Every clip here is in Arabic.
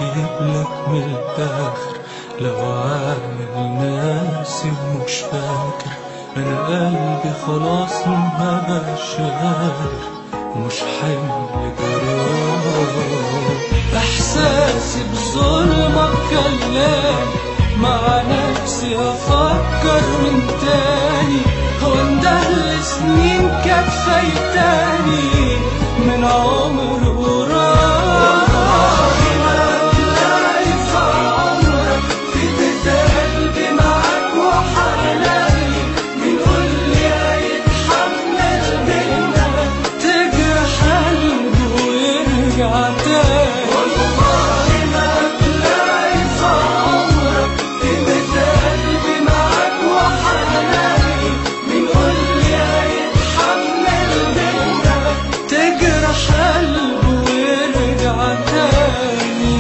اجيبلك من الاخر، لو عامل ناسي ومش فاكر، انا قلبي خلاص ما بقاش قادر، مش حمل جرار. احساسي بظلمك كلام مع نفسي، افكر من تاني هو اندهل سنين كانت فايتاني من عمر وراح. ما تلاقي في عمرك في بيت قلبي معاك وحناني، مين قولي هيتحمل منك تجرح قلبه ويرجع تاني. والله ما تلاقي في عمرك في بيت قلبي معاك وحناني، مين قولي هيتحمل منك تجرح قلبه ويرجع تاني.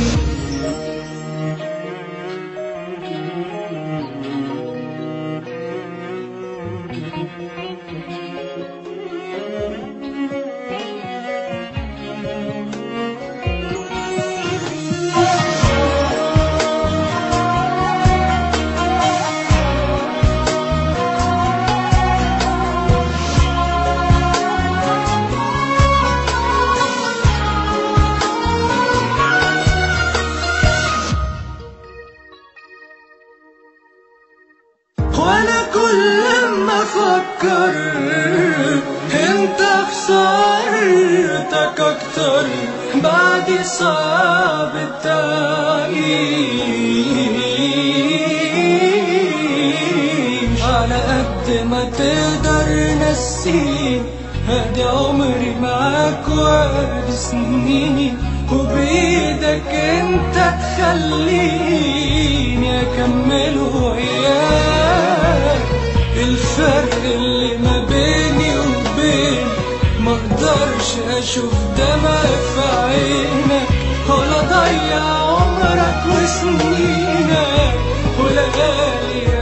وانا كل ما افكر انت خسارتك اكتر، بعد صعب التعيش. على قد ما تقدر نسيني، ادي عمري معاك وادي سنيني، وبايدك انت تخليني اكمل وياك. الفرق اللي ما بيني وبين ما اقدرش اشوف دمع في عينك، ولا ضيع عمرك وسنينك وليالي